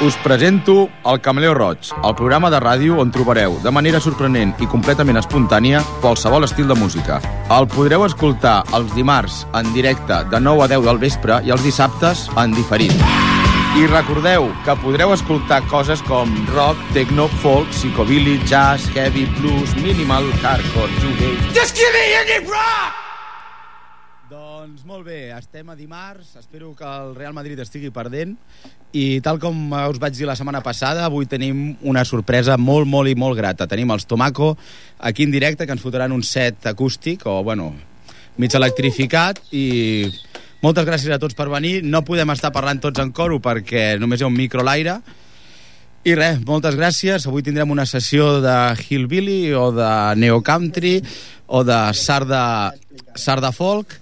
Us presento El Camaleó Roig, el programa de ràdio on trobareu, de manera sorprenent i completament espontània, qualsevol estil de música. El podreu escoltar els dimarts en directe de 9 a 10 del vespre i els dissabtes en diferit. I recordeu que podreu escoltar coses com rock, techno, folk, psychobilly, jazz, heavy, blues, minimal, hardcore, shoegaze... Just give me any rock! Doncs molt bé, estem a dimarts, espero que el Real Madrid estigui perdent i tal com us vaig dir la setmana passada, avui tenim una sorpresa molt, molt i molt grata. Tenim els Tomaco aquí en directe que ens fotran un set acústic o, bueno, mig electrificat i moltes gràcies a tots per venir. No podem estar parlant tots en coro perquè només hi ha un micro a l'aire. I res, moltes gràcies. Avui tindrem una sessió de hillbilly o de neo country o de sarda folk.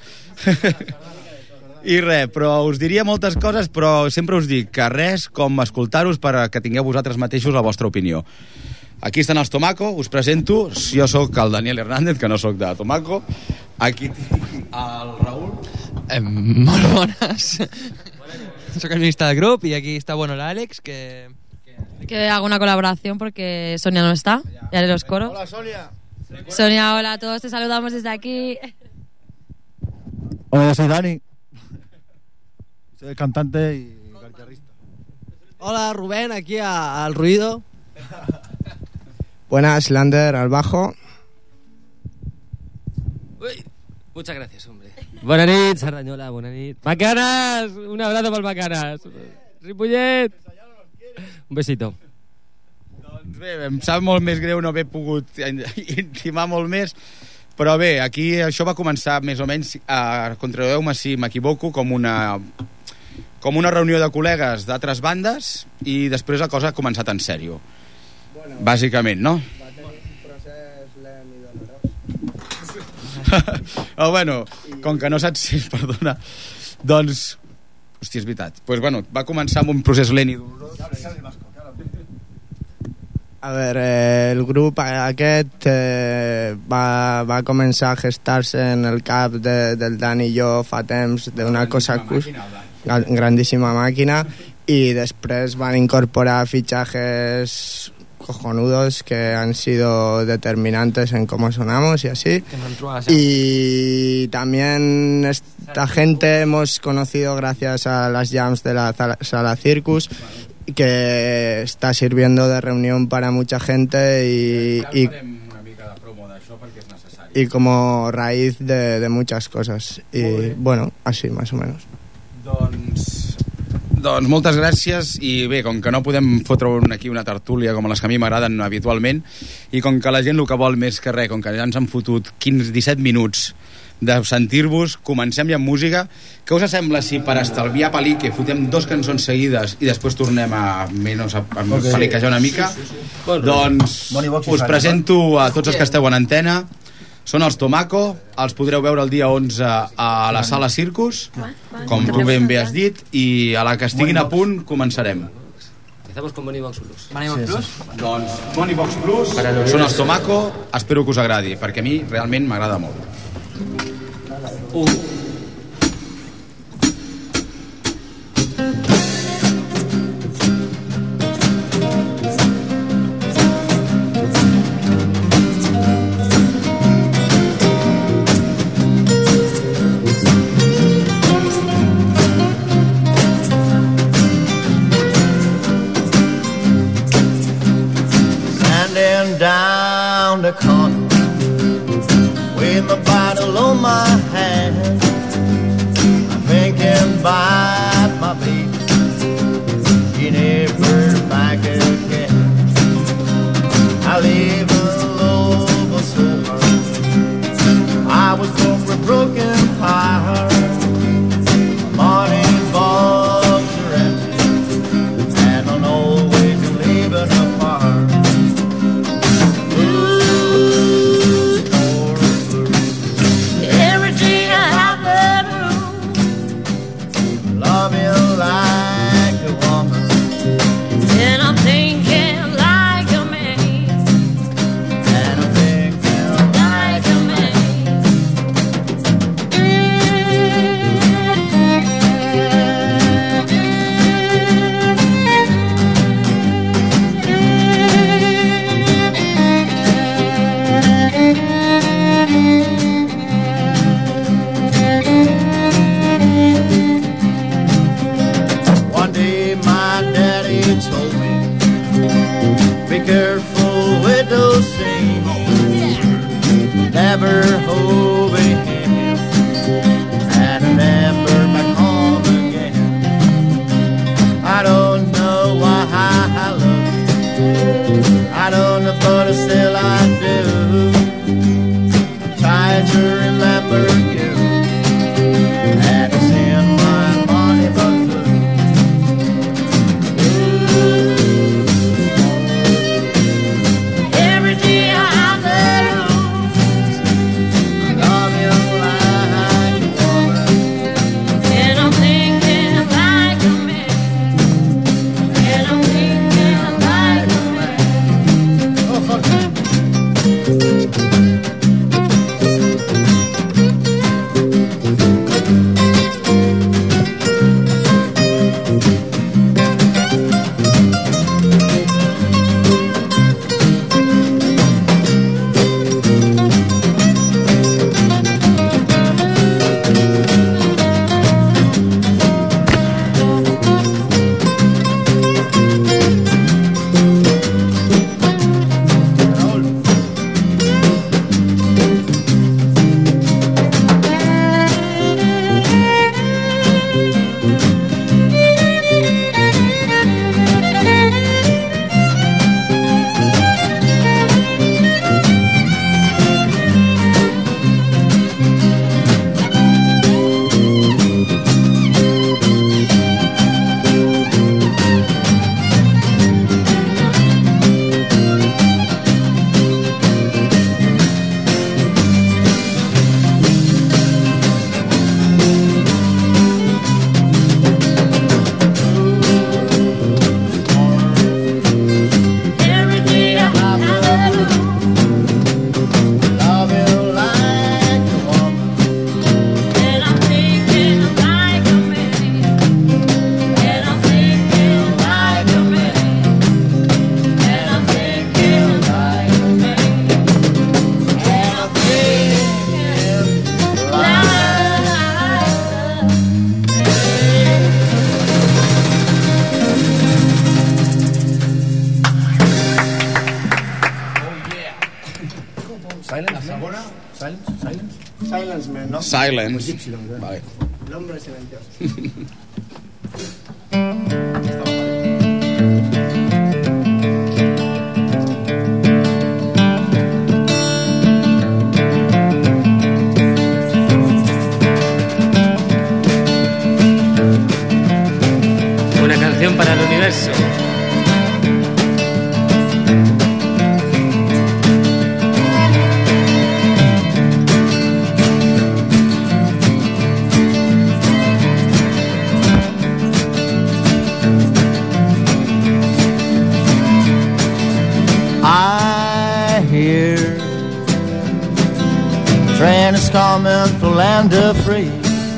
I res, però us diria moltes coses, però sempre us dic que res com escoltar-vos perquè tingueu vosaltres mateixos la vostra opinió. Aquí estan els Tomaco, us presento. Jo sóc el Daniel Hernández, que no sóc de Tomaco. Aquí tinc el Raúl. Molt bones. Soy el ministro del grupo y aquí está l'Àlex que haga una colaboración porque Sonia no está y haré los coros. Hola Sonia. Sonia, hola a todos, te saludamos desde aquí. Hola, yo soy Dani. Soy cantante y guitarrista. Hola Rubén, aquí al ruido. Buenas, Lander al bajo. Uy, muchas gracias, hombre. Bona nit, Cerdanyola, bona nit. Bacanas, un abrazo pel Bacanas. Ripollet. Un besito. Doncs bé, em sap molt més greu no haver pogut intimar molt més, però bé, aquí això va començar més o menys, controleu-me si m'equivoco, com una reunió de col·legues d'altres bandes i després la cosa ha començat en sèrio. Bueno, bàsicament, no? Va tenir un procés lent i dolorós. Oh, bueno, com que no saps si... Perdona. Doncs... Hòstia, és veritat. Pues, bueno, va començar amb un procés lent i dolorós. A veure, el grup aquest va començar a gestar-se en el cap del Dani i jo fa temps d'una cosa grandíssima màquina i després van incorporar fitxajes cojonudos que han sido determinantes en cómo sonamos y así. Y también esta gente hemos conocido gracias a las jams de la Sala Circus, que está sirviendo de reunión para mucha gente y como raíz de muchas cosas. Y bueno, así más o menos. Doncs moltes gràcies i bé, com que no podem fotre aquí una tertúlia com les que a mi m'agraden habitualment i com que la gent el que vol més que res, com que ja ens han fotut 15-17 minuts de sentir-vos, comencem ja amb música. Què us sembla si per estalviar palique fotem 2 cançons seguides i després tornem a paliquejar una mica? Doncs us presento a tots els que esteu en antena. Són els Tomaco, els podreu veure el dia 11 a la Sala Circus, com tu ben bé has dit, i a la que estiguin a punt començarem. Empezamos con Money Box Blues. Money Box Blues? Doncs Money Box Blues són els Tomaco, espero que us agradi, perquè a mi realment m'agrada molt. Down the corner with my bottle on my hand, I'm thinking about my baby, she never back again. I live a love so hard, I was born with a broken heart. Morning box are empty and I'm always leaving apart. never over him and never back home again. I don't know why I love you. I don't know, but still I do. Trying to remember you, and it's in my money but blue. Every day I'm there, I love you like a woman, and I'm thinking like a man, and I'm thinking like a man. Silence Man, ¿no? Silence. Vale. El hombre silencioso. Una canción para el universo. I hear train is coming for land of free.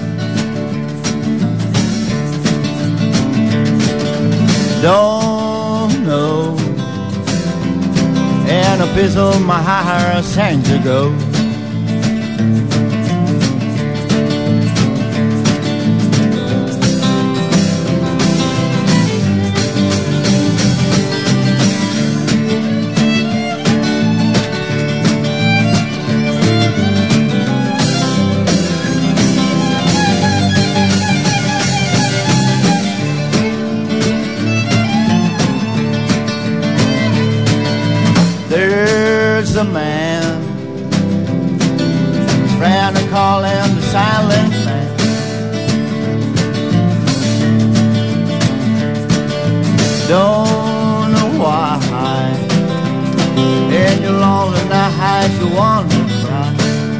Don't know, and a piece of my heart sang to go. There's a man, his friend to call him the Silent Man. Don't know why, in your lonely night you want to cry.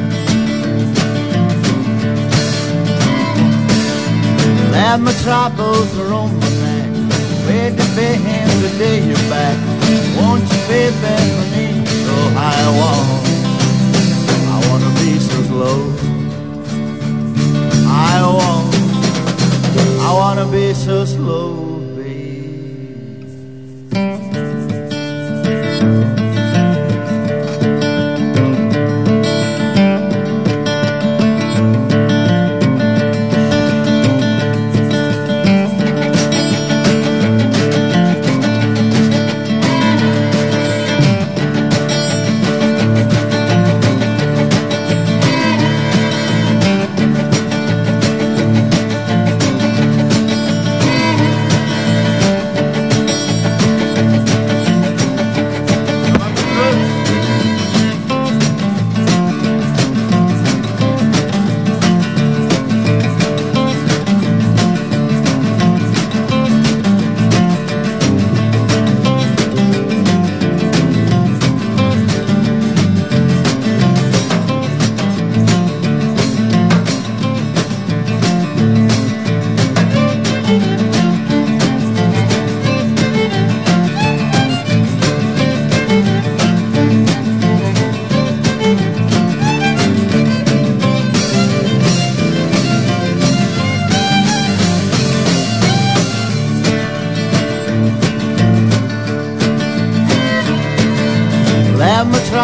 Let my troubles roam my neck, wait to be him the day you're back. Won't you be back for me? So I wanna be so slow. I wanna be so slow, babe.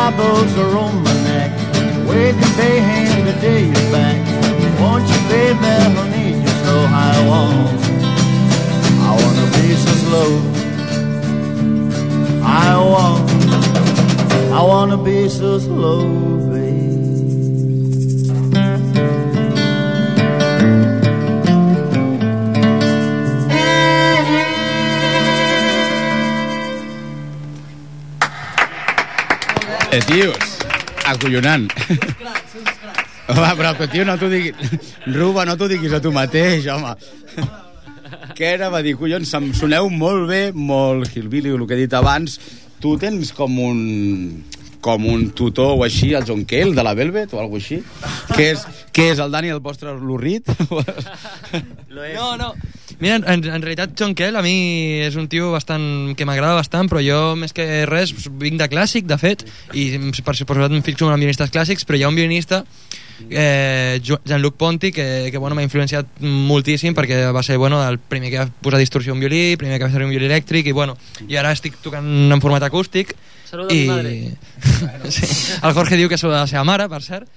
eyeballs are on my neck. Wave your bay hand to day you're back. Won't you, baby, I need you so I wanna be so slow. I wanna be so slow, babe. Tios, acollonant. Home, però, tio, no t'ho diguis... Ruba, no t'ho diguis a tu mateix, home. Què era? Va dir, collons, em soneu molt bé, molt hillbilly, el que he dit abans. Tu tens com un tutor o així, el John Cale, de la Velvet, o alguna així? Què és el Dani, el vostre lurrit? No. Mira, en realitat John Cale a mi és un tio que m'agrada bastant, però jo més que res vinc de clàssic, de fet, i per suposat em fixo en violinistes clàssics, però hi ha un violinista, Jean-Luc Ponty, que bueno, m'ha influenciat moltíssim perquè va ser el primer que va posar distorsió a un violí, el primer que va fer un violí elèctric, i ara estic tocant en format acústic. Saluda a mi madre. Sí. El Jorge diu que saluda a la seva mare, per cert.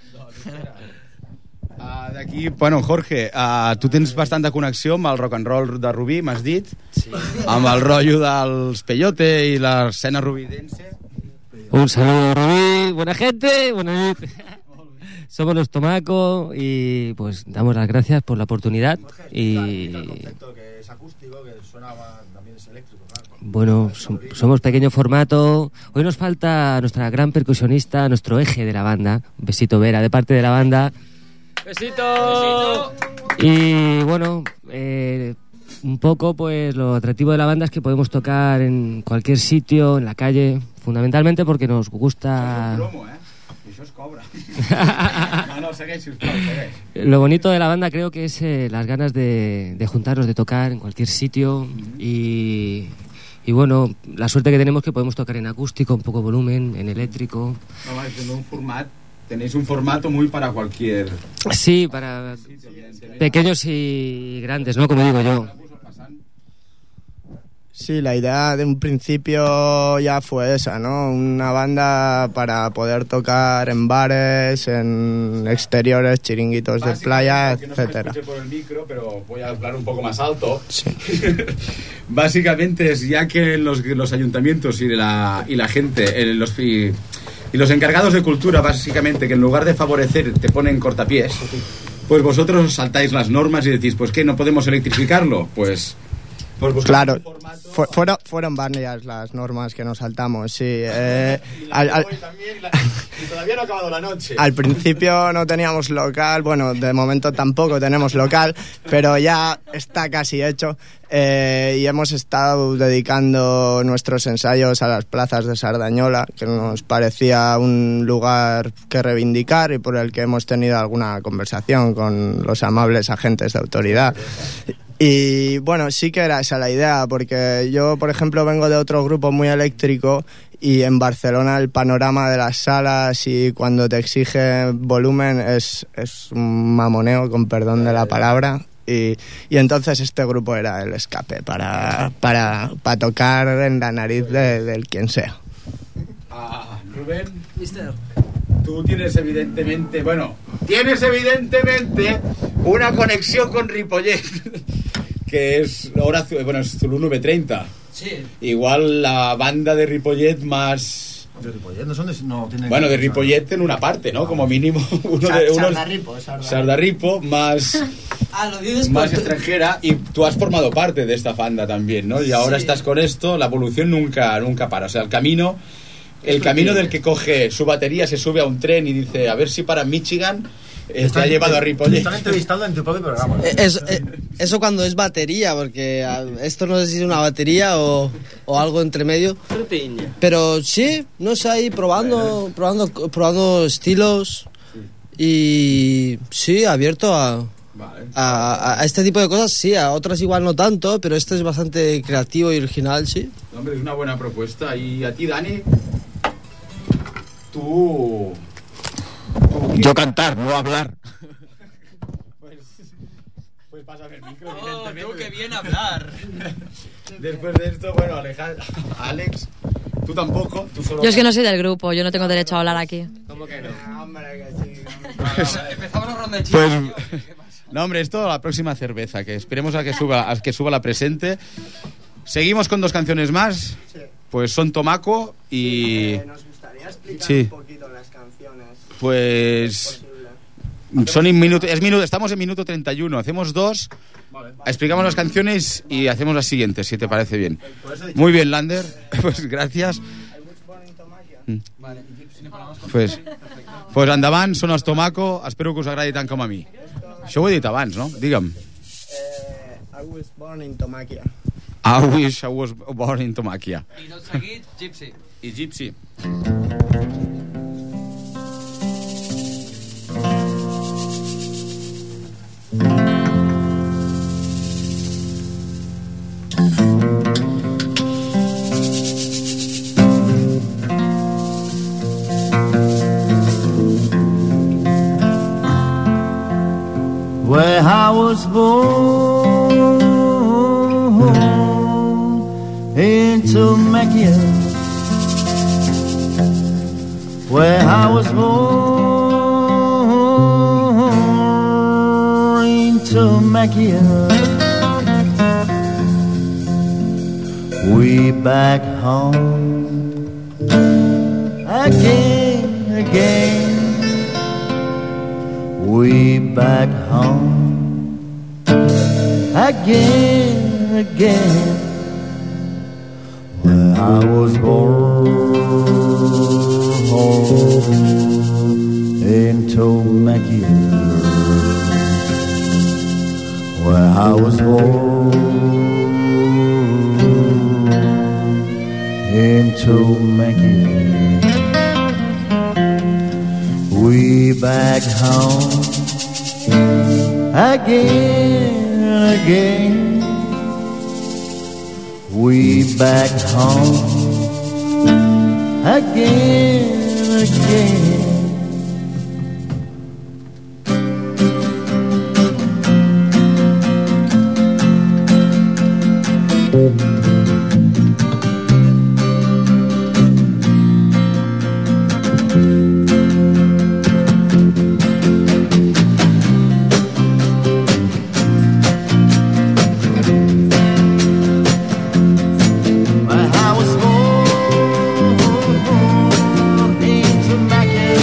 D'aquí, bueno, Jorge, tu tens bastant de connexió amb el rock and roll de Rubí, m'has dit? Sí. Amb el rotllo dels Peyote i l'escena rubidense. Un saludo, Rubí, buena gente, buena nit. Somos los Tomaco y pues damos las gracias por la oportunidad y... que es acústico, que suena también es eléctrico, claro. Bueno, somos pequeño formato. Hoy nos falta nuestra gran percusionista, nuestro eje de la banda. Un besito, Vera, de parte de la banda. ¡Besito! Y bueno, un poco pues lo atractivo de la banda es que podemos tocar en cualquier sitio, en la calle, fundamentalmente porque nos gusta... Això es cobra. No, segueix, sisplau, segueix. Lo bonito de la banda creo que es las ganas de juntarnos, de tocar en cualquier sitio y bueno, la suerte que tenemos que podemos tocar en acústico, un poco volumen, en eléctrico. Tenéis un formato muy para cualquier... Sí, para pequeños y grandes, ¿no? Como digo yo. Sí, la idea de un principio ya fue esa, ¿no? Una banda para poder tocar en bares, en exteriores, chiringuitos de playa, etcétera. No se por el micro, pero voy a hablar un poco más alto. Sí. Básicamente es ya que los ayuntamientos y la gente, y los encargados de cultura, básicamente, que en lugar de favorecer te ponen cortapiés, pues vosotros saltáis las normas y decís, pues ¿qué? ¿No podemos electrificarlo? Pues claro, fueron varias las normas que nos saltamos, sí. Y todavía no ha acabado la noche. Al principio no teníamos local, bueno, de momento tampoco tenemos local, pero ya está casi hecho. Y hemos estado dedicando nuestros ensayos a las plazas de Sardañola, que nos parecía un lugar que reivindicar y por el que hemos tenido alguna conversación con los amables agentes de autoridad. Y bueno, sí que era esa la idea, porque yo, por ejemplo, vengo de otro grupo muy eléctrico y en Barcelona el panorama de las salas y cuando te exige volumen es un mamoneo, con perdón de la palabra. Y entonces este grupo era el escape para tocar en la nariz del quien sea. Rubén, Mister. tú tienes evidentemente una conexión con Ripollet, que es Horacio, bueno, es Zulu 930. Sí. Igual la banda de Ripollet más... ¿De Ripollet? No tienen... Bueno, de Ripollet en una parte, ¿no? Como mínimo Sardarripo, más... Lo dices más extranjera, y tú has formado parte de esta banda también, ¿no? Y ahora estás con esto, la evolución nunca para. O sea, el camino del que coge su batería, se sube a un tren y dice, a ver si para Michigan, te ha llevado a Ripollet. Están entrevistando en tu propio programa. Eso cuando es batería, porque esto no sé si es una batería o algo entre medio. Pero sí, no sé, ahí probando estilos. Y sí, abierto a este tipo de cosas, sí, a otras igual no tanto, pero este es bastante creativo y original, sí. Hombre, es una buena propuesta. Y a ti, Dani, tú yo cantar, no hablar. Pues pásame el micro, Tengo que bien hablar. Después de esto, bueno, Alex, Tú tampoco. Tú solo... Yo es que no soy del grupo, yo no tengo derecho a hablar aquí. ¿Cómo que no? Empezamos la ronda de Pues... No, hombre, esto la próxima cerveza, que esperemos a que suba la presente. Seguimos con 2 canciones más. Pues son Tomaco y... Nos gustaría explicar Sí. un poquito las canciones. Pues... Son estamos en minuto 31. Hacemos 2, explicamos las canciones y hacemos las siguientes, si te parece bien. Muy bien, Lander. Pues gracias. Pues endavant, són els Tomaco. Espero que us agradi tant com a mi. Això ho he dit abans, no? Digue'm. I was born in Tomaquia. I wish I was born in Tomaquia. I tot seguit, Gypsy. I Gypsy. Where I was born in Tomaquia, where I was born in Tomaquia, we back home again. We back home again, where I was born in Tomaquia, where I was born in Tomaquia. We back home again. We back home again. Where I was born in Tomaquia,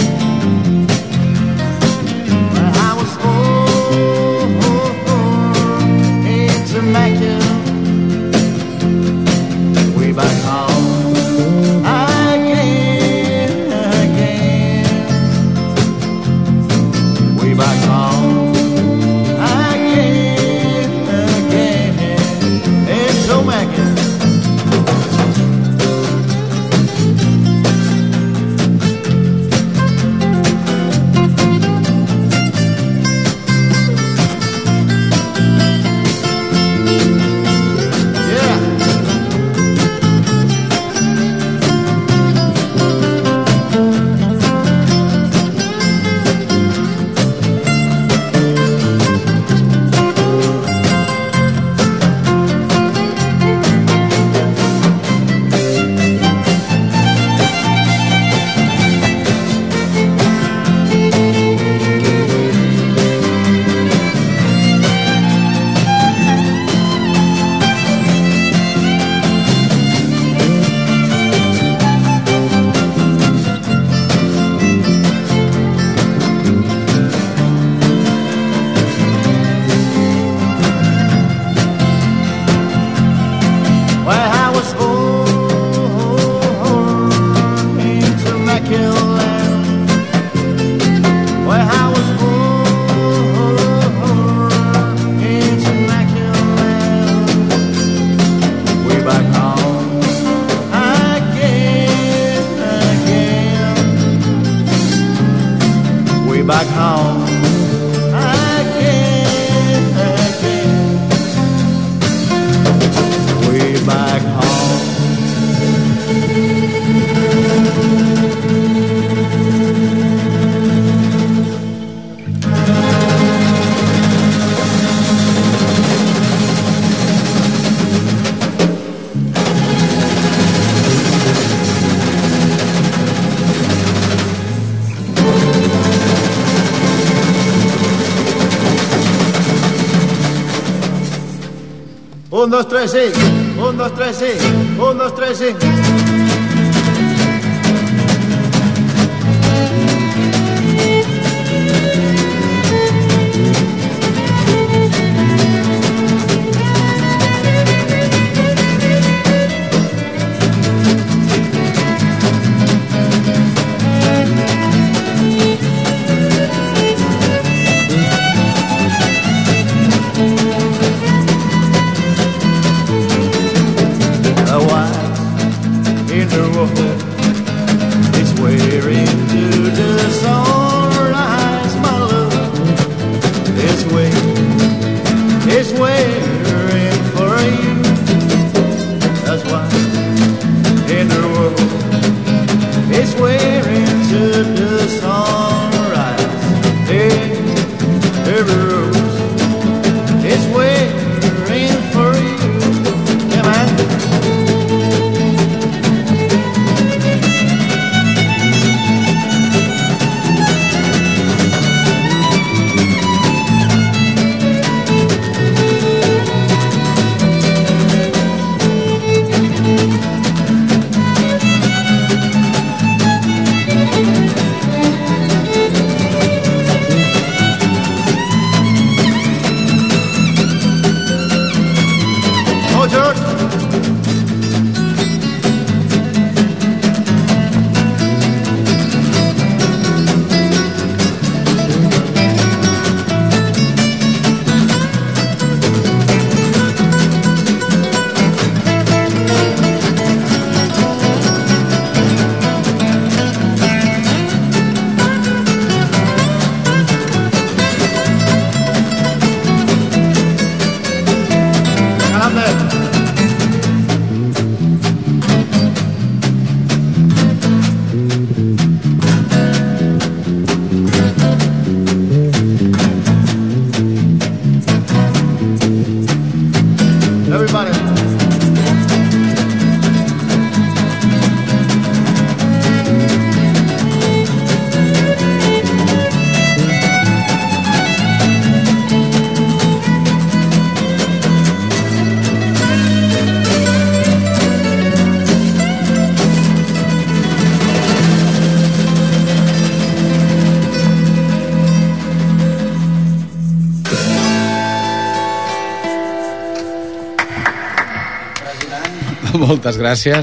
1, 2, 3, sí. 1, 2, 3, sí. 1, 2, 3, sí. Moltes gràcies.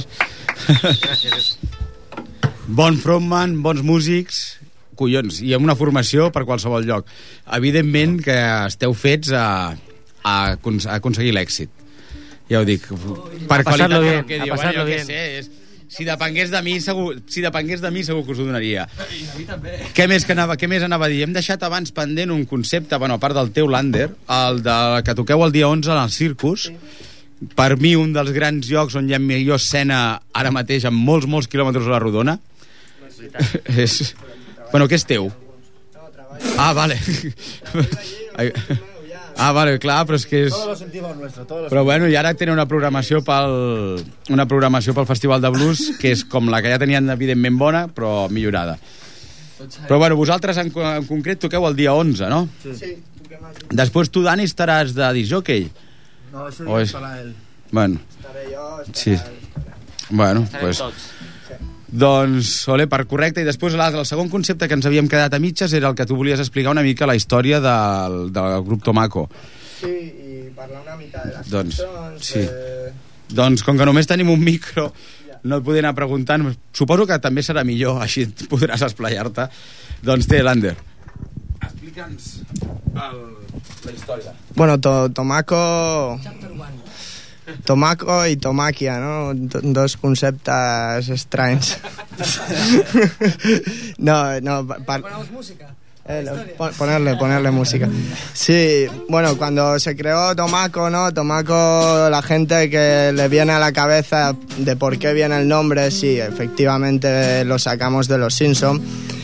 Bon frontman, bons músics, collons, i amb una formació per qualsevol lloc. Evidentment que esteu fets a aconseguir l'èxit. Ja ho dic. Per qualitat del que diu. Jo què sé, si depengués de mi segur que us ho donaria. Què més anava a dir? Hem deixat abans pendent un concepte, bueno, a part del teu Lander, el de que toqueu el dia 11 al Circus. Per mi un dels grans llocs on hi ha millor escena ara mateix amb molts quilòmetres a la rodona. És... Bueno, què és teu? Ah, vale. Ah, vale, clar, però és que és... Però bueno, i ara tenen una programació pel Festival de Blues, que és com la que ja tenien evidentment bona, però millorada. Però bueno, vosaltres en concret toqueu el dia 11, no? Sí. Després tu, Dani, estaràs de discjòquei. No, això ja estarà ell. Bueno. Estaré jo, sí. Bueno, pues... Doncs, ole, per correcte. I després el segon concepte que ens havíem quedat a mitges era el que tu volies explicar una mica la història del grup Tomaco. Sí, i parlar una mica de les cançons. Sí. Doncs, com que només tenim un micro, no et podré anar preguntant. Suposo que també serà millor, així podràs esplaiar-te. Doncs té, Lander. Explica'ns la història. Bueno, Tomaco i Tomaquia, ¿no? Dos conceptes estranys. Ponemos música. Ponerle música. Sí, bueno, cuando se creó Tomaco, ¿no? Tomaco, la gente que le viene a la cabeza de por qué viene el nombre, sí, efectivamente lo sacamos de Los Simpson.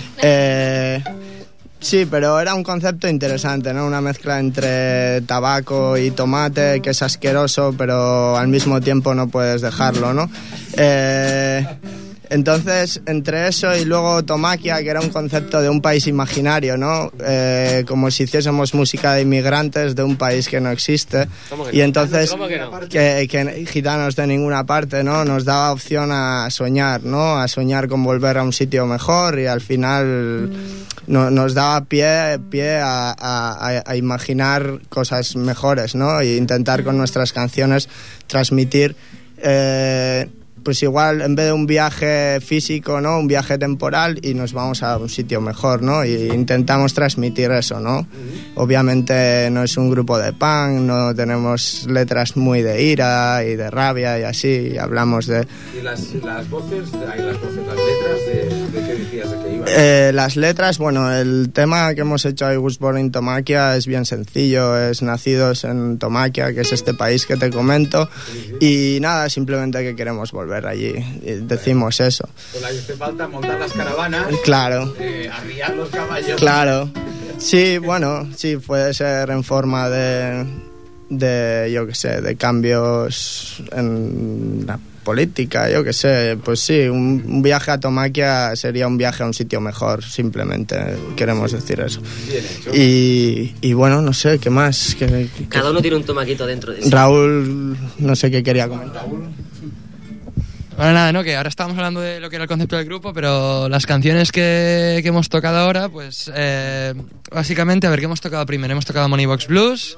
Sí, pero era un concepto interesante, ¿no? Una mezcla entre tabaco y tomate, que es asqueroso, pero al mismo tiempo no puedes dejarlo, ¿no? Entonces, entre eso y luego Tomaquia, que era un concepto de un país imaginario, ¿no? Como si hiciésemos música de inmigrantes de un país que no existe. Y entonces, que gitanos de ninguna parte, ¿no? Nos daba opción a soñar, ¿no? A soñar con volver a un sitio mejor y al final nos daba pie a imaginar cosas mejores, ¿no? E intentar con nuestras canciones transmitir... pues igual en vez de un viaje físico, ¿no? Un viaje temporal y nos vamos a un sitio mejor, ¿no? Y intentamos transmitir eso, ¿no? Obviamente no es un grupo de punk, no tenemos letras muy de ira y de rabia y así, y hablamos de... ¿Y las voces, las letras, de qué decías de que iban? Las letras, bueno, el tema que hemos hecho I Was Born in Tomaquia es bien sencillo, es nacidos en Tomaquia, que es este país que te comento, y nada, simplemente que queremos volver allí, decimos eso. Pues hace falta montar las caravanas, claro, arriar los caballos. Claro, sí, bueno, sí, puede ser en forma de yo qué sé, de cambios en la política, yo qué sé, pues sí, un viaje a Tomaquia sería un viaje a un sitio mejor, simplemente queremos decir eso. Bien hecho. Y bueno, no sé, ¿qué más? Cada uno tiene un tomaquito dentro de sí. Raúl, no sé qué quería comentar. Bueno, nada, ¿no? Que ahora estábamos hablando de lo que era el concepto del grupo, pero las canciones que hemos tocado ahora, pues básicamente, a ver, ¿qué hemos tocado primero? Hemos tocado Moneybox Blues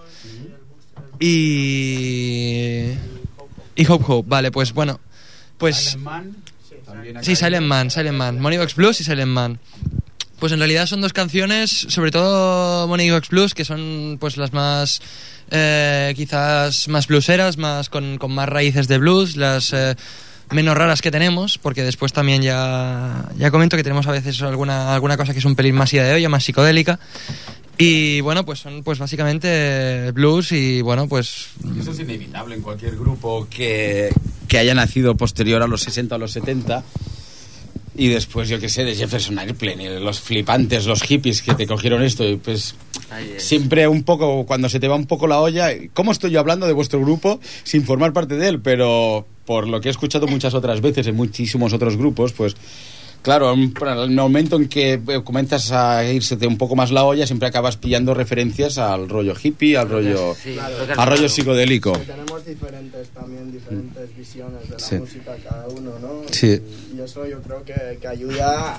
y Hope Hope, vale, pues bueno, pues... Sí, Silent Man, Moneybox Blues y Silent Man. Pues en realidad son dos canciones, sobre todo Moneybox Blues, que son pues las más... quizás más blueseras, más con más raíces de blues, las... menos raras que tenemos, porque después también ya comento que tenemos a veces alguna cosa que es un pelín más ida de olla, más psicodélica, y bueno, pues son pues básicamente blues y bueno, pues... Eso es inevitable en cualquier grupo que haya nacido posterior a los 60 o los 70, y después, yo qué sé, de Jefferson Airplane, los flipantes, los hippies que te cogieron esto, y pues siempre un poco, cuando se te va un poco la olla, ¿cómo estoy yo hablando de vuestro grupo sin formar parte de él? Pero por lo que he escuchado muchas otras veces en muchísimos otros grupos, pues claro, en el momento en que comienzas a irse un poco más la olla, siempre acabas pillando referencias al rollo hippie, al rollo, al rollo psicodélico. Tenemos diferentes visiones de la música cada uno, ¿no? Sí. Y eso yo creo que ayuda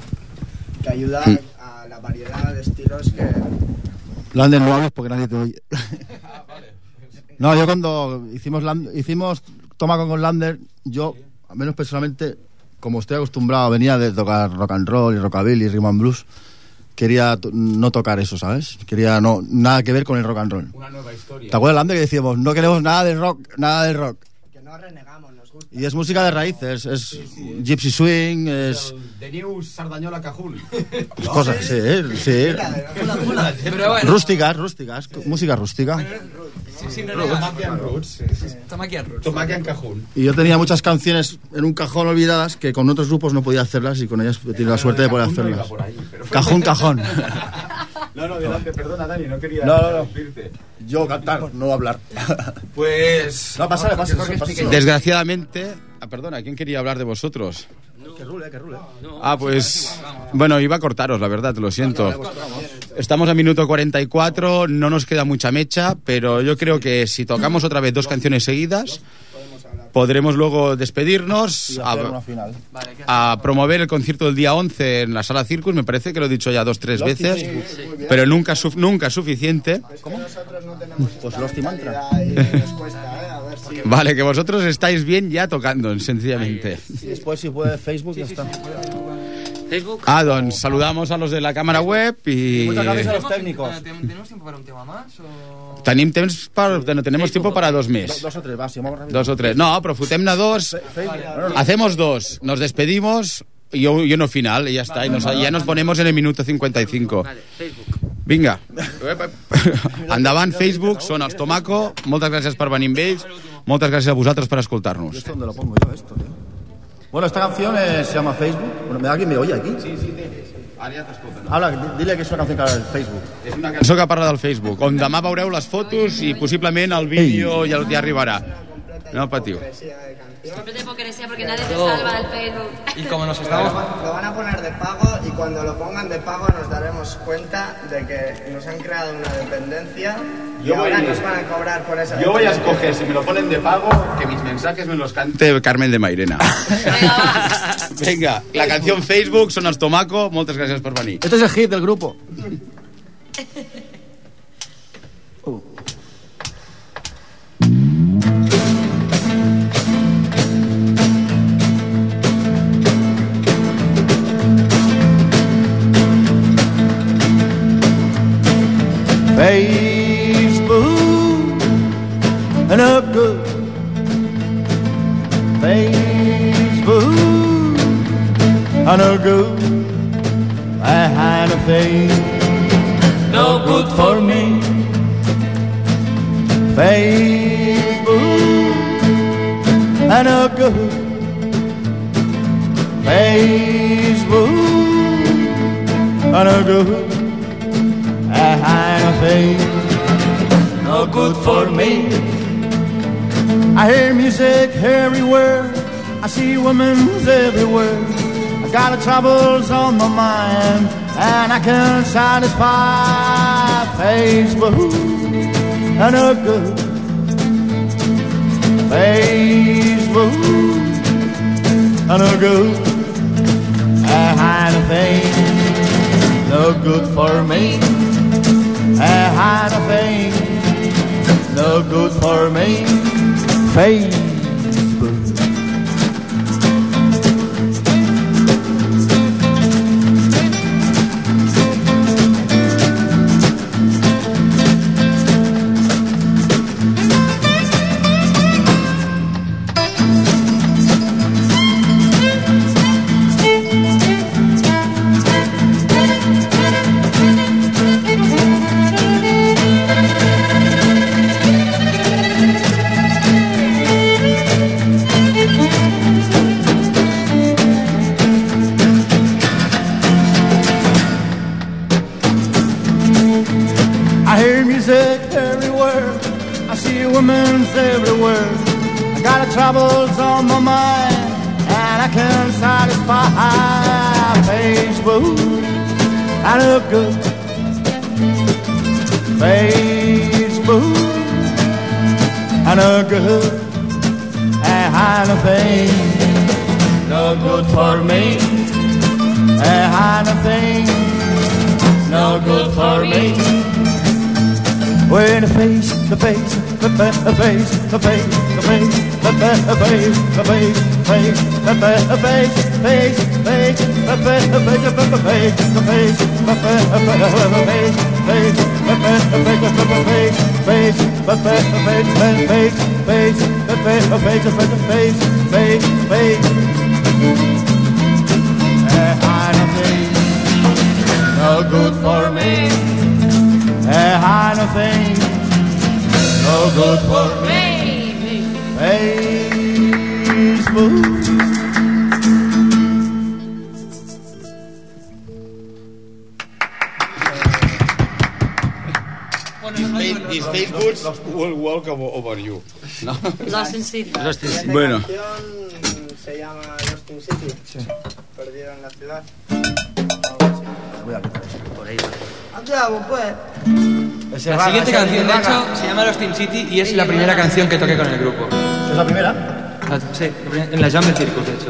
a la variedad de estilos que... Lander no hables porque nadie te oye. No, yo cuando hicimos Toma con Lander, yo, al menos personalmente, como estoy acostumbrado, venía de tocar rock and roll y rockabilly y rhythm and blues, quería no tocar eso, ¿sabes? Quería nada que ver con el rock and roll. Una nueva historia. ¿Te acuerdas, Lander, que decíamos, no queremos nada del rock? Que no renegamos, nos gusta. Y es música de raíces, es gypsy swing, es... The New Sardañola Cajul. Cosas, sí. Pero bueno. Rústicas, música rústica. Tomaquia en Cajún. Y yo tenía muchas canciones en un cajón olvidadas que con otros grupos no podía hacerlas y con ellas he tenido la suerte de poder hacerlas. Cajón. No, adelante, perdona, Dani, no quería interrumpirte. Yo cantar, no hablar. Pues... No, pasa. Desgraciadamente... perdona, ¿quién quería hablar de vosotros? Que rule. Pues... Bueno, iba a cortaros, la verdad, te lo siento. Estamos a minuto 44, no nos queda mucha mecha, pero yo creo que si tocamos otra vez dos canciones seguidas, podremos luego despedirnos a promover el concierto del día 11 en la Sala Circus. Me parece que lo he dicho ya 2-3 veces, pero nunca es suficiente. ¿Cómo? Nosotros no tenemos pues los Timantra. Vale, que vosotros estáis bien ya tocando, sencillamente. Y después, si puede, Facebook, ya está. Facebook. Doncs saludamos a los de la cámara web y... Muchas gracias a los técnicos. ¿Tenemos tiempo para un tema más? Tenemos tiempo para 2 meses. 2 o 3, va, si vamos rápido. 2 o 3. No, però fotem-ne 2. Hacemos 2. Nos despedimos y uno final y ya está. Y ya nos ponemos en el minuto 55. Vale, Facebook. Vinga. Endavant, Facebook, són els Tomaco. Moltes gràcies per venir amb ells. Moltes gràcies a vosaltres per escoltar-nos. ¿Esto dónde lo pongo yo, esto, tío? Bueno, esta canción se llama Facebook. Bueno, ¿me da alguien me oye aquí? Sí, Ara ja t'escolten. Habla, dile que és una canción que habla del Facebook. És una cançó que parla del Facebook, on demà veureu les fotos i possiblement el vídeo ja arribarà. No patiu. Siempre te hipocresía porque nadie te salva del Facebook. Y como nos estamos... Lo van a poner de pago y cuando lo pongan de pago nos daremos cuenta de que nos han creado una dependencia y ahora nos van a cobrar por esa Yo voy a dependencia. escoger, si me lo ponen de pago, que mis mensajes me los cante Carmen de Mairena. Venga, la canción Facebook, son els Tomaco, moltes gràcies per venir. Este es el hit del grupo. Facebook, and a good Facebook, and a good kind of thing, no good for me. Facebook, and a good Facebook, and a good kind of thing, no good for me. I hear music everywhere, I see women everywhere. I got the troubles on my mind, and I can't satisfy Facebook, and a good Facebook, and a good kind of thing, no good for me. Kind of thing, no good for me. Facebook. I hear music everywhere, I see women everywhere. I got the troubles on my mind, and I can't satisfy Facebook. I look good, Facebook. I look good, kind of thing, no good for me. Kind of thing, no good for me. When the face, the face, the face, the face, the face, the face, the face, the face, the face, face, the face, the face, face, face, the face, the face, the face, the face, the face, the face, face, the face, the face, the face, face, the face, the face, face, face, the face, the face, the face, face, face. Kind of thing, no good for me. Kind of thing, no good for me. Facebook. These Facebooks will walk over you. ¿No? Lost in City. Bueno. La canción se llama Lost in City, perdido en la ciudad. Andiamo pues. La siguiente canción, de hecho, se llama Lost in City y es la primera canción que toqué con el grupo. ¿Es la primera? Sí, en la Jam del Circus, de hecho.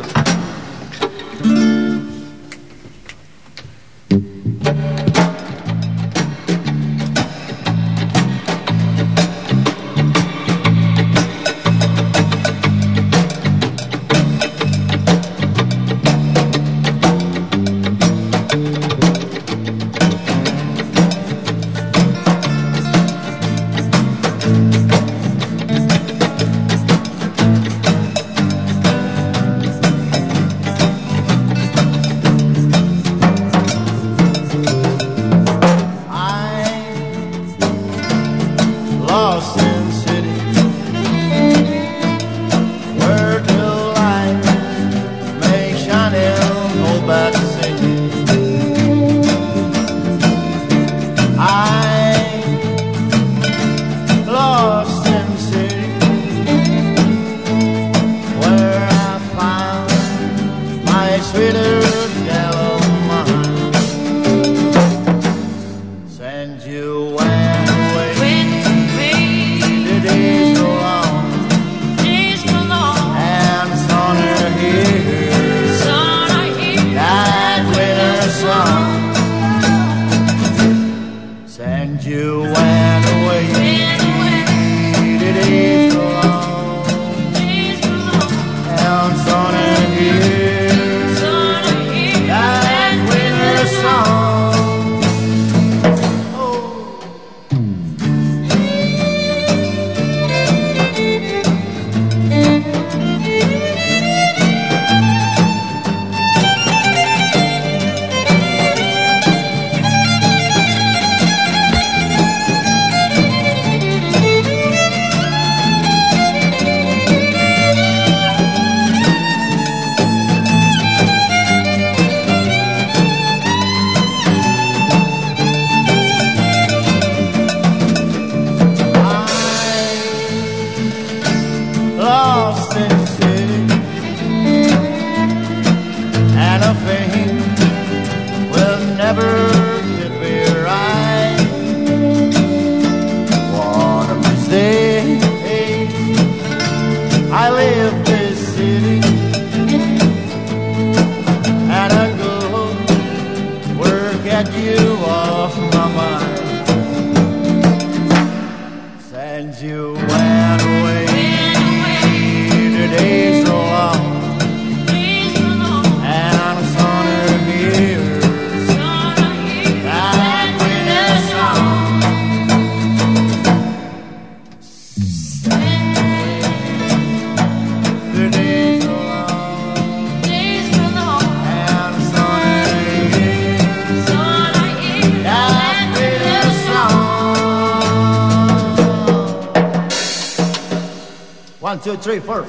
1, 2, 3, 4.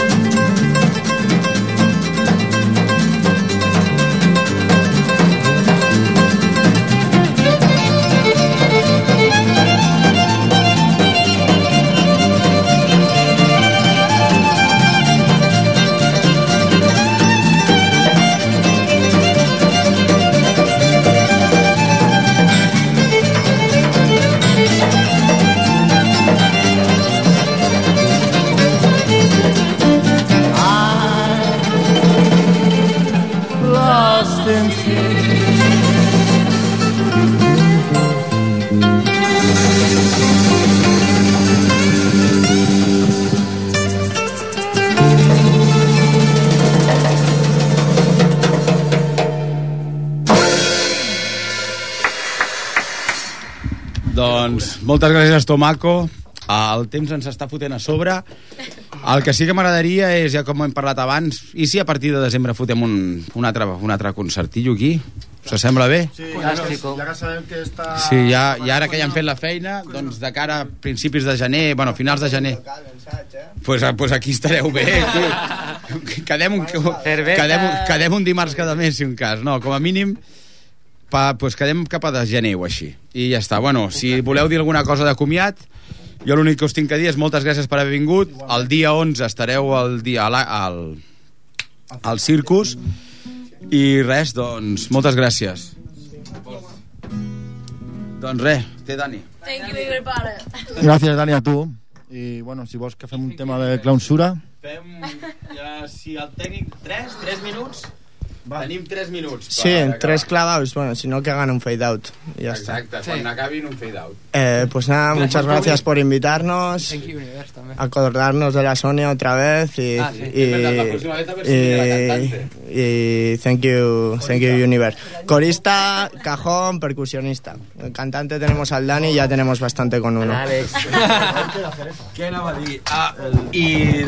Doncs moltes gràcies, Tomaco. El temps ens està fotent a sobre. El que sí que m'agradaria és, ja com hem parlat abans, i si a partir de desembre fotem un altre concertillo aquí? Se sembla bé? Sí, ja que sabem que està... Sí, ja ara que ja hem fet la feina, doncs de cara a principis de gener, bueno, finals de gener, pues aquí estareu bé. Quedem un dimarts cada mes, si un cas. No, com a mínim, pues quedem cap a de gener o així. I ja està. Bueno, si voleu dir alguna cosa de comiat, jo l'únic que us tinc que dir és moltes gràcies per haver vingut. El dia 11 estareu al Circus. I res, doncs, moltes gràcies. Doncs res, té Dani. Thank you, my pare. Gràcies, Dani, a tu. I, bueno, si vols que fem un tema de clausura... Fem, si el tècnic... 3 minuts? Tenim 3 minuts. Sí, 3 clavados, bueno, si no que hagan un fade out. Ya Exacto, está. cuando acabin un fade out. Pues nada, muchas gracias por invitarnos, Thank you, Universe, también. acordarnos de la Sonia otra vez y thank you Universe. Corista, cajón, percusionista. El cantante tenemos al Dani y ya tenemos bastante con uno. Alex. Què anava a dir? I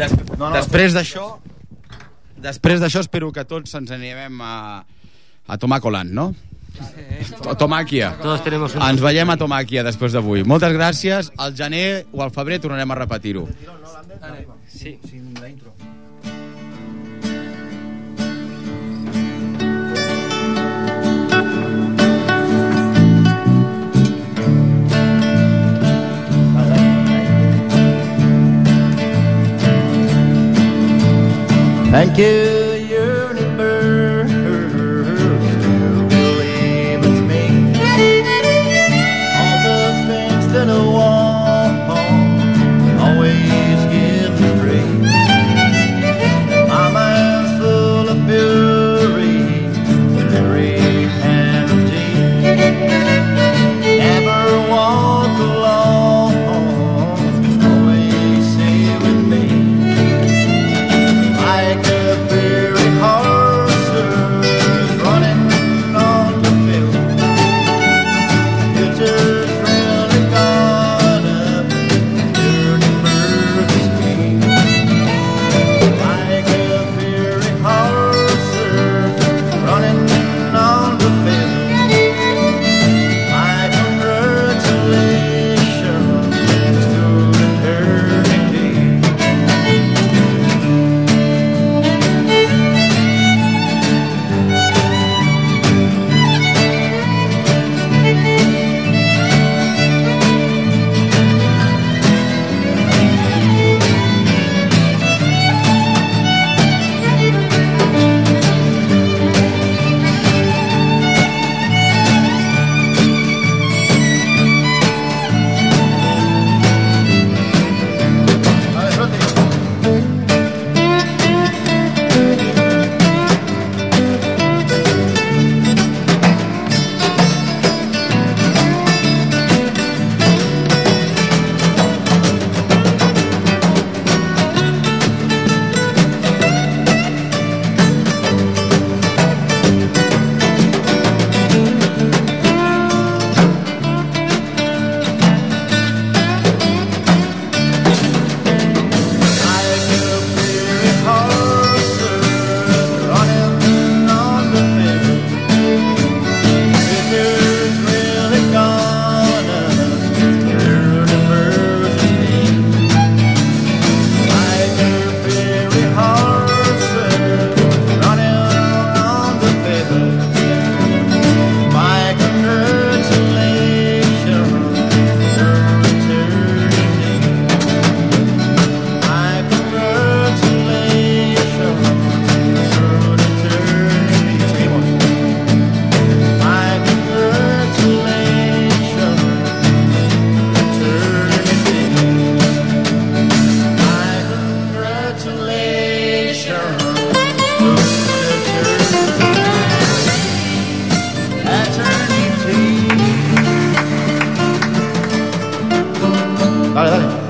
després d'això espero que tots ens anirem a Tomacoland, no? A Tomàquia. Ens veiem a Tomàquia després d'avui. Moltes gràcies. Al gener o al febrer tornarem a repetir-ho. Sí. Thank you, universe, still believe in me. All the things that I want always give me free. My mind's full of fury, very empty. Never walk alone, always stay with me. Like a bird Dale, dale.